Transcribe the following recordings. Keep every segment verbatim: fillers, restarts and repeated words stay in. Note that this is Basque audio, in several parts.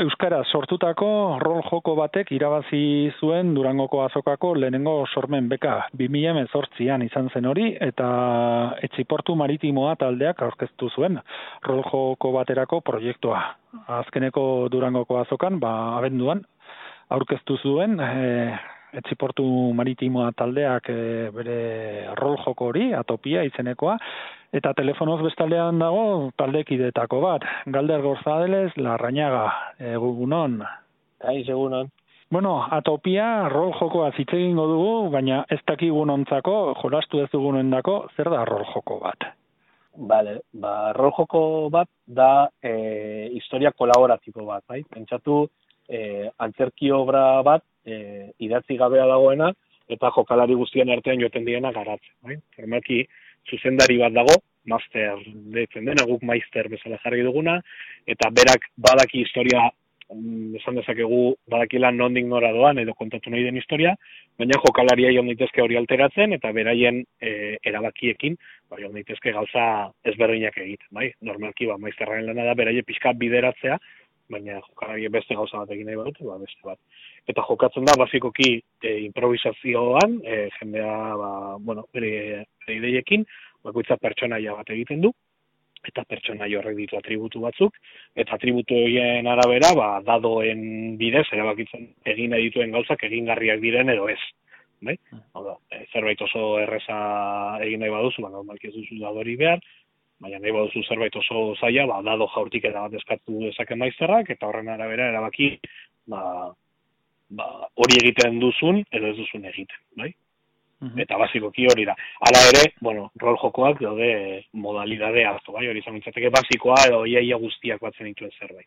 Euskara sortutako rol joko batek irabazi zuen Durangoko azokako lehenengo sormen beka. bi mila hemezortzian izan zen hori eta Etxiportu Maritimoa taldeak aurkeztu zuen rol joko baterako proiektua. Azkeneko Durangoko azokan, ba, abenduan, aurkeztu zuen e, Etxiportu Maritimoa taldeak e, bere rol joko hori, Atopia izenekoa, eta telefonoz bestaldean dago taldekidetako bat, Galder Gorzadelez, Larrañaga, egunon. Aiz, egunon. Bueno, Atopia rol jokoa hitz egingo dugu, baina ez dakigunontzako, jolastu ez dugunendako, zer da rol joko bat? Vale, ba, rol joko bat da e, historia kolaboratibo bat, bai? Pentsatu e, antzerki obra bat e, idatzi gabea dagoena eta jokalari guztien artean joten diena garatzen, bai? Formalki zuzendari bat dago, master deitzen dena, guk maister bezala jarri duguna, eta berak badaki historia, esan dezakegu badakila nondik nora doan edo kontatu nahi den historia, baina jokalaria joan daitezke hori alteratzen eta beraien e, erabakiekin ba, joan daitezke gauza ezberdinak egiten, bai? Normalki ba, maizterraren lana da beraie pixka bideratzea, baina jokalari beste gauza bat egin nahi badute, ba, beste bat. Eta jokatzen da, basikoki e, improvisazioan, e, jendea, ba, bueno, bere, bere ideiekin, bakoitza pertsonaia bat egiten du, eta pertsonaia horrek ditu atributu batzuk, eta atributu horien arabera, ba, dadoen bidez, erabakitzen egin nahi dituen gauzak egingarriak diren edo ez. Bai? Hau da, e, zerbait oso erreza egin nahi baduzu, ba, normalki ez duzu dadori behar, baina nahi baduzu zerbait oso zaila, ba, dado jaurtik eta bat eskatu dezake maizterrak, eta horren arabera erabaki, ba, ba, hori egiten duzun, edo ez duzun egiten, bai? Eta basikoki hori da. Hala ere, bueno, rol jokoak daude modalidade hartu, bai, hori izan mintzateke basikoa edo iaia guztiak batzen dituen zerbait.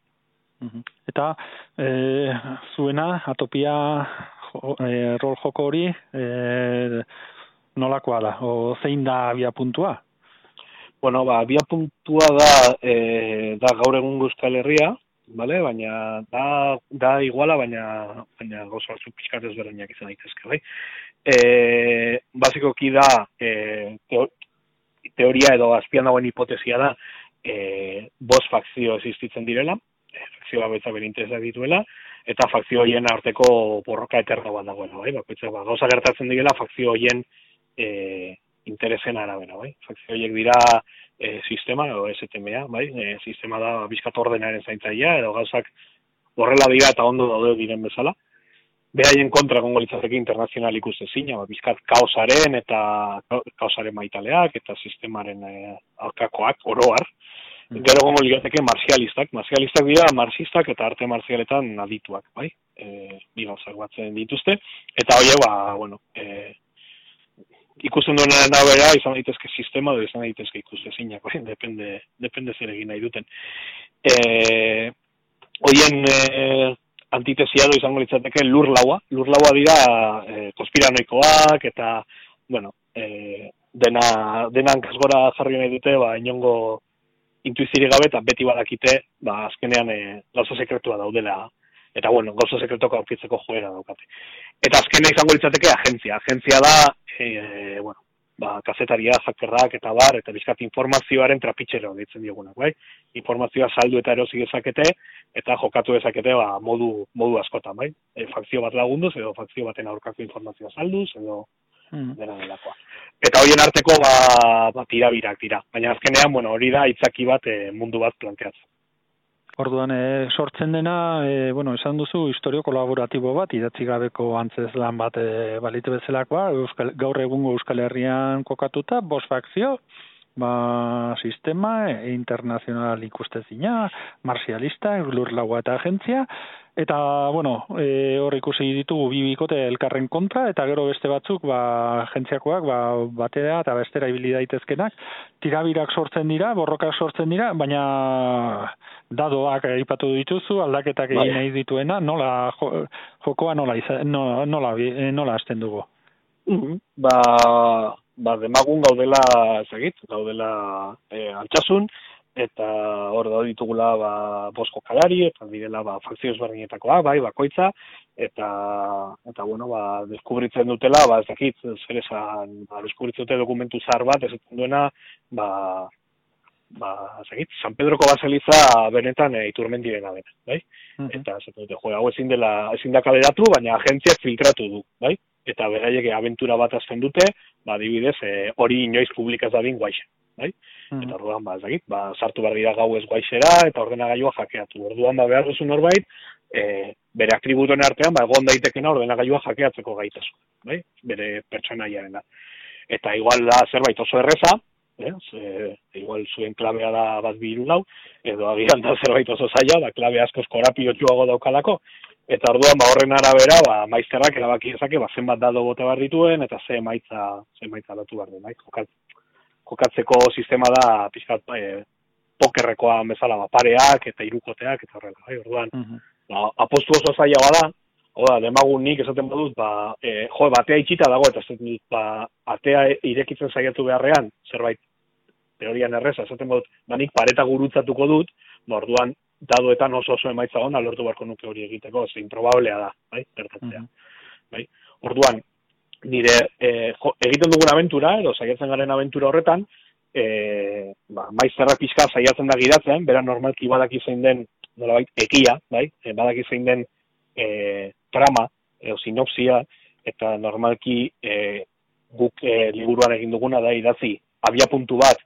Eta e, zuena, Atopia e, rol joko hori e, nolakoa da, o zein da abia puntua? Bueno, ba, abia puntua da, e, da gaur egun Euskal Herria, vale? Baina da, da iguala, baina, baina gauza batzuk pixkat ezberdinak izan daitezke, bai? E, basikoki da e, teo, teoria edo azpian dagoen hipotesia da e, bost fakzio existitzen direla, e, fakzio bakoitza bere interesak dituela, eta fakzio horien arteko borroka eterno bat dagoela, bai? Bakoitza ba, gauza gertatzen direla fakzio horien e, interesen arabera, bai? Fakzio horiek dira e, sistema edo S T M A, bai? E, sistema da bizkat ordenaren zaintzailea edo gauzak horrela dira eta ondo daude diren bezala. Beraien kontra egongo litzateke internazional ikustezina, ba, bizkat kaosaren eta kaosaren maitaleak eta sistemaren e, aurkakoak, oroar. Mm. Gero egongo litzateke marzialistak. Marzialistak dira marxistak eta arte marzialetan adituak, bai? E, bi gauzak batzen dituzte. Eta horiek, ba, bueno, e, ikusten duenen arabera izan daitezke sistema edo izan daitezke ikustezinak, bai? Depende, depende zer egin nahi duten. E, Horien e, antitesia do izango litzateke lur laua. Lur laua dira e, konspiranoikoak eta, bueno, e, dena, dena hankasgora jarri nahi dute, ba, inongo intuizirik gabe eta beti badakite, ba, azkenean e, gauza sekretua daudela, eta, bueno, gauza sekretuak aurkitzeko joera daukate. Eta azkena izango litzateke agentzia. Agentzia da, e, bueno, ba, kazetaria, hackerrak eta bar, eta bizkat informazioaren trapitxero ditzen diogunak, bai? Informazioa saldu eta erosi dezakete, eta jokatu dezakete ba, modu, modu askotan, bai? E, fakzio bat lagunduz, edo fakzio baten aurkako informazioa salduz, edo mm. dena delakoa. Eta horien arteko ba, ba, tirabirak dira. Baina azkenean, bueno, hori da itzaki bat e, mundu bat planteatzen. Orduan, e, sortzen dena, e, bueno, esan duzu, historio kolaboratibo bat, idatzi gabeko antzeslan bat e, balite bezalakoa, Euskal, gaur egungo Euskal Herrian kokatuta, bost fakzio, ba, sistema, e, internazional ikustezina, marzialista, lur laua eta agentzia, eta, bueno, e, hor ikusi ditugu bi bikote elkarren kontra, eta gero beste batzuk, ba, agentziakoak, ba, batera eta bestera ibili daitezkenak, tirabirak sortzen dira, borrokak sortzen dira, baina dadoak aipatu dituzu, aldaketak egin nahi dituena, nola jo, jokoa nola izan, nola, nola, nola hasten dugu? Mm-hmm. Ba, ba, demagun gaudela, ezagit, gaudela e, altsasun, eta hor da ditugula ba, bost jokalari, eta direla ba, fakzio ezberdinetakoa, bai, bakoitza, eta, eta bueno, ba, deskubritzen dutela, ba, ez dakit, zer esan, ba, deskubritzen dute dokumentu zahar bat, ez duena, ba, ba, zegit, San Pedroko baseliza benetan e, iturmendirena dena, bai? Uh-huh. Eta, esaten dute, jo, hau ezin dela, ezin da kaleratu, baina agentziak filtratu du, bai? Eta beraiek abentura bat azten dute, ba, adibidez, e, hori inoiz publikaz dadin guaixe, bai? Uh-huh. Eta orduan, ba, ezagit, ba, sartu behar dira gau ez guaixera, eta ordenagailua jakeatu. Orduan, ba, behar duzu norbait, e, bere atributuen artean, ba, egon daitekena ordenagailua jakeatzeko gaitasun, bai? Bere pertsonaiaren da. Eta igual da zerbait oso erreza, Eh, e, igual zuen klabea da bat bi hiru lau, edo agian da zerbait oso zaila, da klabe askoz korapiotuago daukalako, eta orduan ba horren arabera, ba maizterrak erabaki dezake, ba zenbat dado bota behar dituen eta ze emaitza, ze emaitza datu behar den, bai? Jokat, jokatzeko sistema da pixkat e, pokerrekoa bezala, ba pareak eta hirukoteak eta horrela, bai? Orduan, uh-huh. ba, apostu oso zaila bada. Oda, demagun nik esaten badut, ba, e, jo, batea itxita dago, eta esaten dut, ba, atea irekitzen saiatu beharrean, zerbait, teorian erreza, esaten badut, ba, nik pareta gurutzatuko dut, ba, orduan, dadoetan oso oso emaitza gona, lortu beharko nuke hori egiteko, ze improbablea da, bai, gertatzea, mm-hmm. bai. Orduan, nire, e, jo, egiten dugun abentura, edo saiatzen garen abentura horretan, e, ba, maizterrak pixka saiatzen da gidatzen, bera normalki badaki zein den, nolabait, ekia, bai, e, badaki zein den, e, trama, edo sinopsia, eta normalki e, guk e, liburuan egin duguna da idatzi abia puntu bat,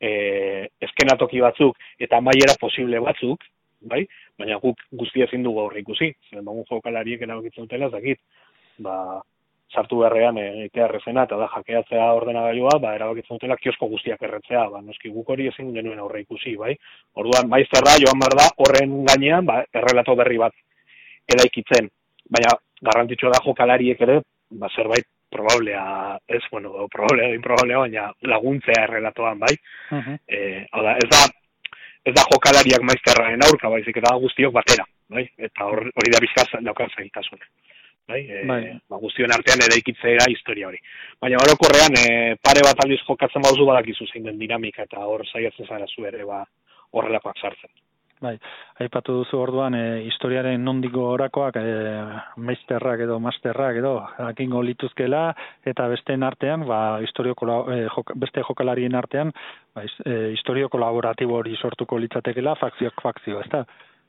e, eskenatoki batzuk, eta amaiera posible batzuk, bai? Baina guk guztia ezin dugu aurre ikusi, zer magun jokalariek erabakitzen dutela, ez dakit, ba, sartu beharrean egitea errezena, eta da jakeatzea ordenagailua, ba, erabakitzen dutela kiosko guztiak erretzea, ba, noski guk hori ezin genuen aurre ikusi, bai? Orduan, maizterra joan behar da, horren gainean, ba, errelato berri bat eraikitzen, baina garrantzitsua da jokalariek ere, ba, zerbait probablea, ez, bueno, probablea, improbablea, baina laguntzea errelatoan, bai? Uh-huh. E, hau da, ez da, ez da jokalariak maizterraren aurka, baizik eta guztiok batera, bai? Eta hor, hori da bizkaz daukan zailtasun. Bai? E, bai. Ba, guztion artean eraikitzea historia hori. Baina orokorrean, e, pare bat aldiz jokatzen bauzu badakizu zein den dinamika, eta hor saiatzen zara zu ere, ba, horrelakoak sartzen. Bai, aipatu duzu orduan e, historiaren nondiko orakoak e, meizterrak edo masterrak edo jakingo lituzkela eta besteen artean, ba, historio e, jok, beste jokalarien artean, ba, e, historio kolaboratibo hori sortuko litzatekela fakzioak fakzio, ezta?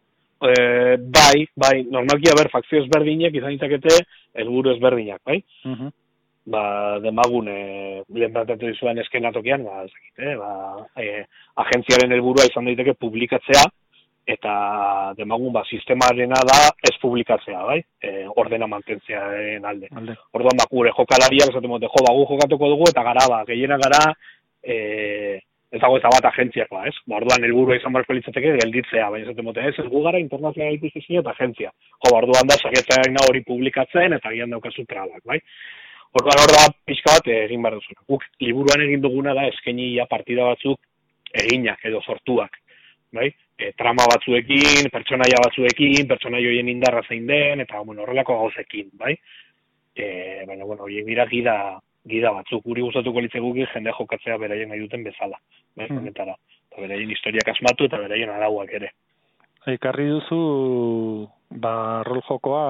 E, bai, bai, normalki haber fakzio ezberdinak izan ditzakete helburu ezberdinak, bai? Uh-huh. Ba, demagun, e, lehen planteatu dizuen eskenatokian, ba, ezakit, eh, ba, e, agentziaren helburua izan daiteke publikatzea, eta demagun, ba, sistemarena da ez publikatzea, bai? E, ordena mantentzearen alde. alde. Orduan, ba, gure jokalariak, esaten mote, jo, ba, gu jokatuko dugu, eta gara, ba, gehiena gara, e, ez dago eta bat agentziakoa, ez? Ba, orduan, helburua izan barko litzateke gelditzea, baina esaten mote, ez, ez gu gara internazional ikustizia eta agentzia. Jo, ba, orduan da, saketzen hori publikatzen, eta gian daukazu trabak, bai? Orduan, hor da, pixka bat egin behar duzuna. Guk, liburuan egin duguna da, eskenia partida batzuk eginak edo sortuak, bai? E, trama batzuekin, pertsonaia batzuekin, pertsonaia horien indarra zein den, eta bueno, horrelako gauzekin, bai? E, baina, bueno, horiek dira gida, gida batzuk, guri gustatuko litzeguki jende jokatzea beraien nahi duten bezala, bai, mm. Eta beraien historiak asmatu eta beraien arauak ere. Ekarri duzu, ba, rol jokoa,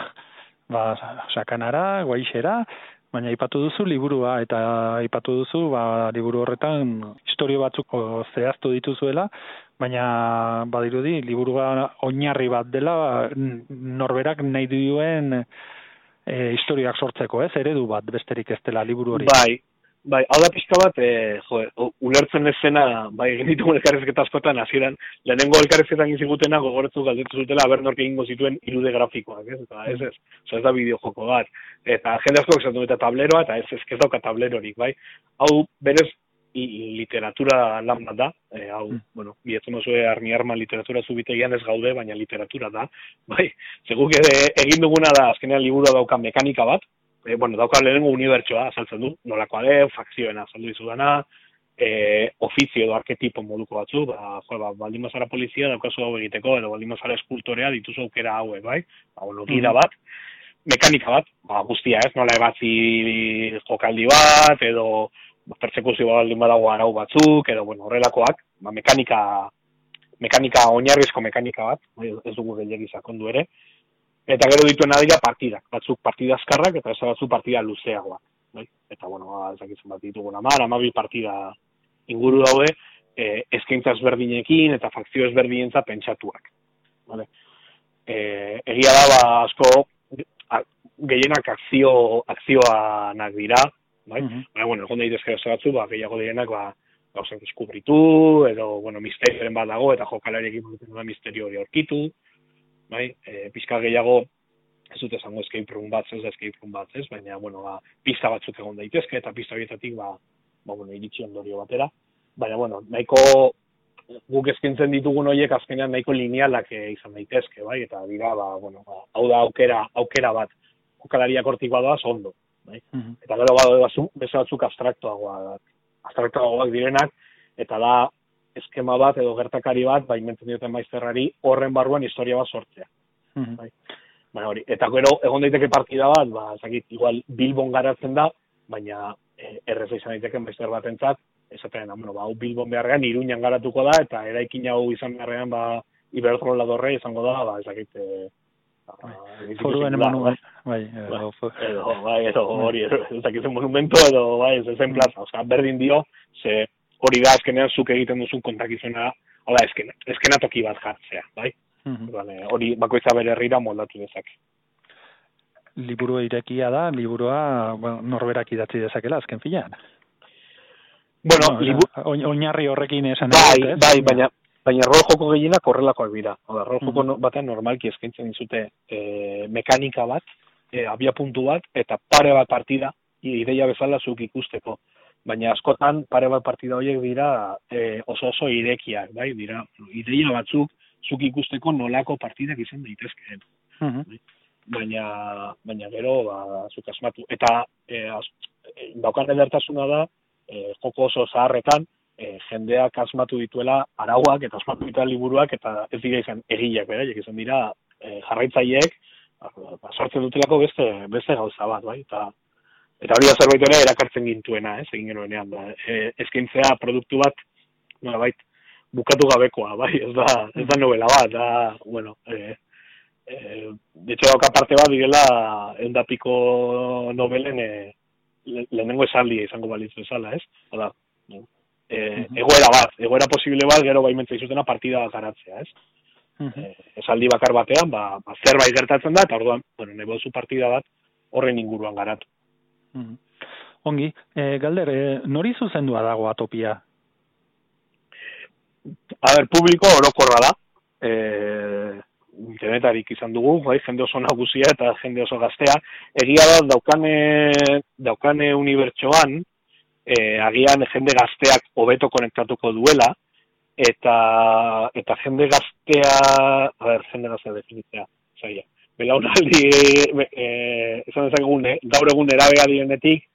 ba, sakanara, guaixera, baina aipatu duzu liburua, eta aipatu duzu, ba, liburu horretan historio batzuk zehaztu dituzuela, baina badirudi liburua oinarri bat dela norberak nahi duen e, historiak sortzeko, ez? Eredu bat besterik ez dela liburu hori. Bai, bai, hau da pixka bat, e, jo, ulertzen ezena, bai, egin ditugun elkarrezketa askotan, hasieran lehenengo elkarrezketan egin zigutena gogoretzu galdetu zutela, aber nork egingo zituen irude grafikoak, ez? Eta ez ez, ez, ez da bideojoko bat. Eta jende asko esaten eta tableroa, eta ez ez, ez dauka tablerorik, bai? Hau, berez, I, literatura lan bat da, e, hau, mm. bueno, bietzen osue armi arma literatura zubitegian ez gaude, baina literatura da, bai, seguk ere egin duguna da, azkenean liburua dauka mekanika bat, e, bueno, dauka lehenengo unibertsoa, azaltzen du, nolakoa den, fakzioena azaldu dizudana, e, ofizio edo arketipo moduko batzu, ba, jo, ba, baldin bazara polizia daukazu hau egiteko, edo baldin bazara eskultorea dituzu aukera haue, bai, ba, bueno, gida bat, mekanika bat, ba, guztia ez, nola ebatzi jokaldi bat, edo pertsekuzio baldin badago arau batzuk, edo, bueno, horrelakoak, ba, mekanika, mekanika, oinarrizko mekanika bat, ez dugu gehiagi sakondu ere, eta gero dituen adila partidak, batzuk partida azkarrak, eta ez batzuk partida luzeagoak, bai? Eta, bueno, ba, ezakitzen bat ditugun amar, amabil partida inguru daude, e, eskaintza ezberdinekin eta fakzio ezberdinentza pentsatuak. Vale? E, egia da, ba, asko, a, gehienak akzio, akzioanak dira, bai? Uh-huh. Baina, bueno, egon daitezke batzu, ba, gehiago direnak, ba, gauzak deskubritu, edo, bueno, misterioren bat dago, eta jokalariekin batzen da misterio hori aurkitu, bai? E, pizka gehiago, ez dut esango escape room bat, ez da escape room bat, ez? Baina, bueno, ba, pista batzuk egon daitezke, eta pista horietatik, ba, ba, bueno, iritsi ondorio batera. Baina, bueno, nahiko, guk eskintzen ditugun horiek azkenean nahiko linealak izan daitezke, bai? Eta dira, ba, bueno, ba, hau da aukera, aukera bat, jokalariak hortik badoaz ondo, bai? Uh-huh. Eta gero badu beste batzuk abstraktuagoak, abstraktuagoak direnak, eta da eskema bat edo gertakari bat, ba, inventzen dioten maizterrari horren barruan historia bat sortzea. Uh-huh. Bai? Baina hori, eta gero egon daiteke partida bat, ba, zakit, igual Bilbon garatzen da, baina e, erreza izan daiteke maizter batentzat, esaten, bueno, ba, hau Bilbon beharrean Iruñan garatuko da, eta eraikin hau izan beharrean, ba, Iberdrola dorre izango da, ba, ezakit, e, foruen monument, bai, edo, edo, bai, edo, hori, ezakitzen monumento, edo, bai, ez zen plaza, oza, berdin dio, ze hori da azkenean zuk egiten duzun kontakizuna, hola, eskena, eskenatoki bat jartzea, bai? Uh-huh. Hori bakoitza bere herrira moldatu dezake. Liburua irekia da, liburua bueno, norberak idatzi dezakela, azken filan. Bueno, no, libu... oinarri horrekin esan. Bai, dut, bai, baina, baina rol joko gehienak horrelakoak dira. Oda, rol joko uh-huh. batean normalki eskaintzen dizute e, mekanika bat, e, abia puntu bat, eta pare bat partida, ideia bezala zuk ikusteko. Baina askotan pare bat partida horiek dira e, oso oso irekiak, bai, dira ideia batzuk, zuk ikusteko nolako partidak izan daitezkeen. Uh-huh. Baina, baina gero, ba, zuk asmatu. Eta e, az, e, daukan edertasuna da, e, joko oso zaharretan, e, jendeak asmatu dituela arauak eta asmatu dituela liburuak, eta ez dira izan egileak, beraiek izan dira e, jarraitzaileek, ba, sortzen dutelako beste, beste gauza bat, bai? Eta, eta hori da zerbait ere erakartzen gintuena, ez, egin genuenean. Da. E, eskaintzea produktu bat, nola bait, bukatu gabekoa, bai, ez da, ez da novela bat, da, bueno, e, e, detxo dauka parte bat, direla, eundapiko novelen e, le, lehenengo esaldia izango balitzu esala, ez? Oda, e, uh-huh. egoera bat, egoera posible bat, gero baimentza izutena partida bat garatzea, ez? Uh-huh. E, esaldi bakar batean, ba, ba zerbait gertatzen da, eta orduan, bueno, nahi bozu partida bat horren inguruan garatu. Uh-huh. Ongi, e, Galder, e, nori zuzendua dago Atopia? A ber, publiko orokorra da, e, internetarik izan dugu, bai, jende oso nagusia eta jende oso gaztea. Egia da, daukane, daukane unibertsoan, e, agian jende gazteak hobeto konektatuko duela, eta eta jende gaztea, a ber, jende gaztea definitzea, zaila. Belaunaldi, e, esan dezakegun, eh? Gaur egun erabega direnetik,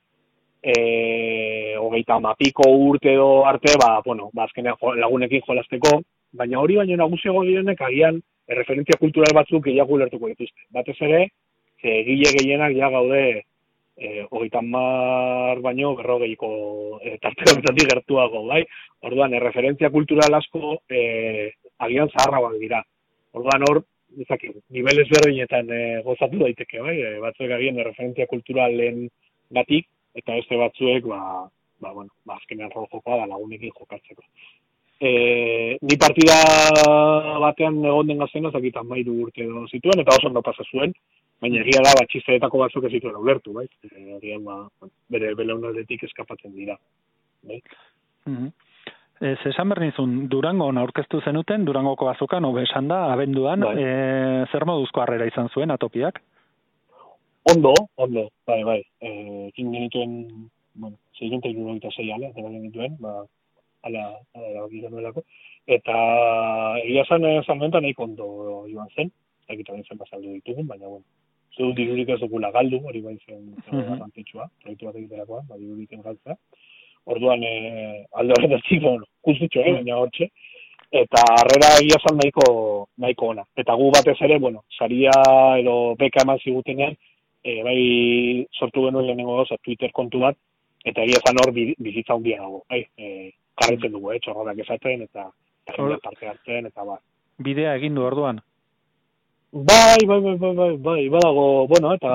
E, hogeita mapiko urte edo arte, ba, bueno, ba, azkenean lagunekin jolasteko, baina hori baino nagusiago direnek agian erreferentzia kultural batzuk gehiago ulertuko dituzte. Batez ere, egile gehienak ja gaude e, hogeita mar baino berrogeiko e, tarte horretatik gertuago, bai? Orduan, erreferentzia kultural asko e, agian zaharragoak dira. Orduan hor, ezakik, nivel ezberdinetan e, gozatu daiteke, bai? E, batzuek agian erreferentzia kulturalen gatik, eta beste batzuek, ba, ba, bueno, ba, azkenean rol jokoa da lagunekin jokatzeko. E, ni partida batean egon den gaztena, zakitan mairu urte edo zituen, eta oso ondo pasa zuen, baina egia da, ba, txisteetako batzuk ez zituen ulertu, bai? E, egia, ba, bere belaunaldetik eskapatzen dira, bai? Mm-hmm. Ez esan behar nizun, Durangon aurkeztu zenuten, Durangoko azokan, obesan da, abenduan, bai. E, zer moduzko harrera izan zuen Atopiak? Ondo, ondo, bai, bai. Ekin genituen, bueno, seiehunta hirurogeita sei ala, eta genituen, ba, ala, ala, erabaki genuelako. Eta egia zen, zan bentan nahiko ondo joan zen, egiten zen bazaldu ditugun, baina, bueno, zu dirurik ez dugula galdu, hori bai zen garrantzitsua, proiektu bat egiterakoa, ba, dirurik galtzea. Orduan, e, alde horretatik, bueno, guztitxo, eh, baina hortxe. Eta harrera egia zen nahiko, nahiko ona. Eta gu batez ere, bueno, saria edo beka eman zigutenean, E, bai sortu genuen lehenengo gauza Twitter kontu bat, eta egia zan hor bizitza hundia dago, bai, e, karretzen dugu, eh, txorrodak esaten, eta jendeak parte hartzen, eta bai. Bidea egin du orduan? Bai, bai, bai, bai, bai, bai, badago, bueno, eta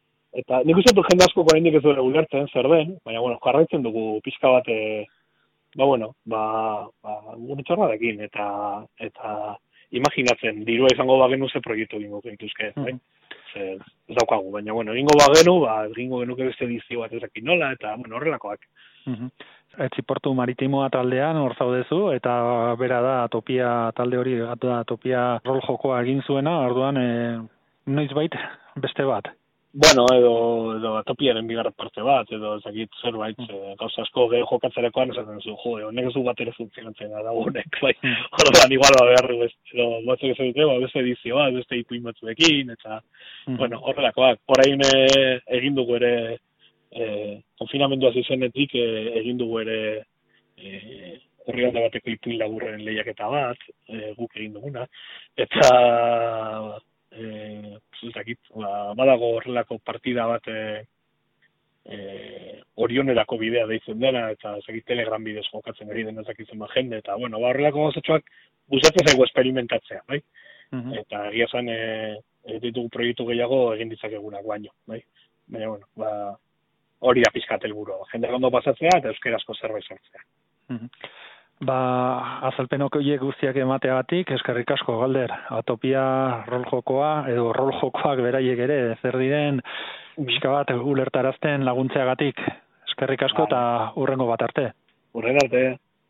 eta nik uste dut jende asko oraindik ez duela ulertzen zer den, baina, bueno, jarraitzen dugu pixka bat, e, ba, bueno, ba, ba, unitxorrarekin, eta, eta imaginatzen, dirua izango bagenu ze proiektu egingo gintuzke, bai? Mm-hmm. Ze, ez daukagu, baina, bueno, egingo bagenu, ba, egingo genuke beste edizio bat ezakin nola, eta, bueno, horrelakoak. Mm-hmm. Etxiportu maritimoa taldean hor zaudezu, eta bera da Topia talde hori, da Topia rol jokoa egin zuena, orduan e, noiz bait beste bat. Bueno, edo, edo Topiaren bigarren parte bat, edo ezagit zerbait, mm. e, gauza asko gehi jokatzerakoan esaten zu, jo, honek ez du bat ere funtzionatzen da honek, bai, mm. Orduan igual ba behar du, edo batzuk ez dute, ba, beste edizio bat, beste ipuin batzuekin, eta, mm. bueno, horrelakoak, orain e, egin dugu ere, e, konfinamendua zizenetik e, egin dugu ere e, horri alde bateko ipuin laburren lehiaketa bat, e, guk egin duguna, eta eh zuzakit, ba, badago horrelako partida bat eh e, orionerako bidea deitzen dena, eta ezagit Telegram bidez jokatzen ari den ezakitzen ba jende, eta bueno, ba horrelako gauzatxoak gustatzen zaigu experimentatzea, bai? Mm-hmm. Eta egia zen eh e, ditugu proiektu gehiago egin ditzakegunak baino, bai? Baina bueno, ba hori da pizkat helburua, jende ondo pasatzea eta euskerazko zerbait sortzea. Mm-hmm. Ba, azalpenok horiek guztiak emateagatik, eskerrik asko, Galder. Atopia rol jokoa, edo rol jokoak beraiek ere, zer diren, pixka bat ulertarazten laguntzeagatik. Eskerrik asko eta hurrengo bat arte. Hurren arte.